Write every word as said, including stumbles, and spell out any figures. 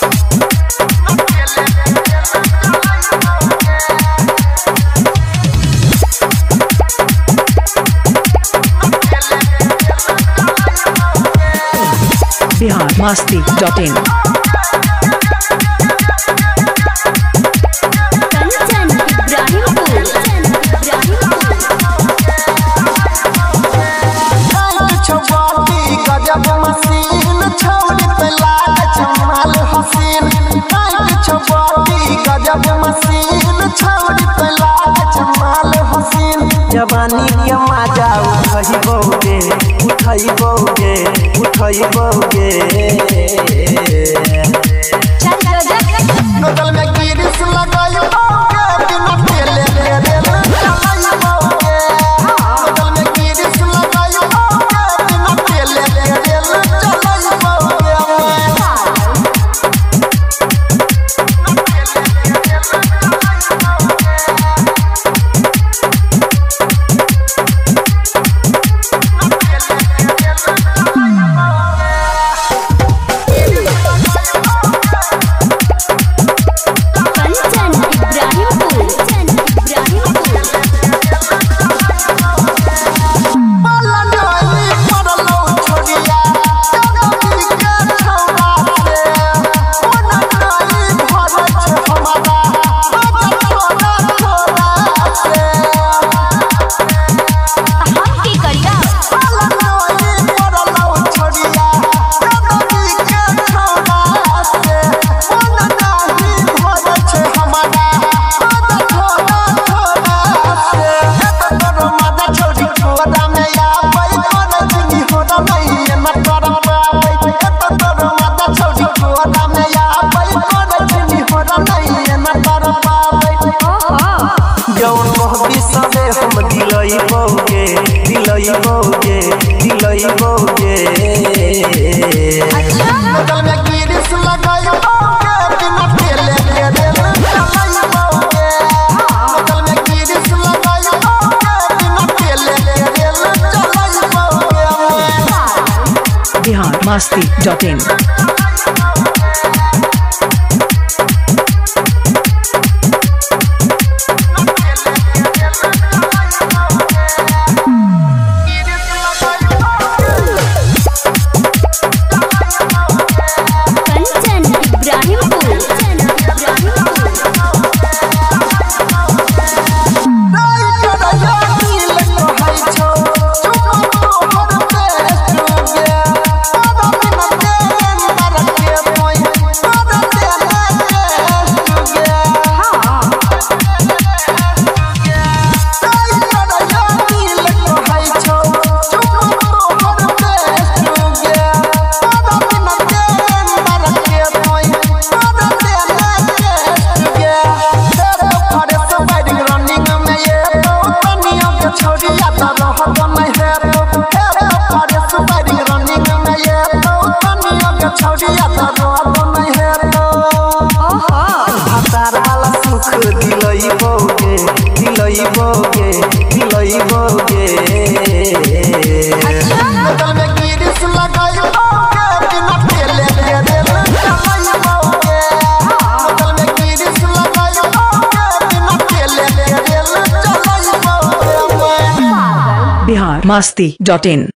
Bihar Masti dot in. गजब machine छौरी पे लाग जमाल हसीन टाइट छौरी गजब मशीन छौरी पे लाग जमाल हसीन जवानी के मजा उठई बोगे उठई बोगे उठई बोगे नकल में गिरिस लगाई बोगे बिना तेले तेरे चलाई बोगे नकल में गिरिस लगाई बोगे बिना तेले तेरे चलाई बोगे हम दिलई बोगे दिलई बोगे दिलई बोगे नकल में गिरिस लगाई बोगे बिना तेले तेरे चलाई बोगे नकल में गिरिस लगाई बोगे बिना तेले तेरे चलाई बोगे बिहार मस्ती डॉट इन। दिलई बोगे दिलई बोगे दिलई बोगे नकल में गिरिस लगाई बोगे बिना तेले तेरे चलाई बोगे नकल में गिरिस लगाई बोगे बिना तेले तेरे चलाई बोगे बिहार मस्ती डॉट इन।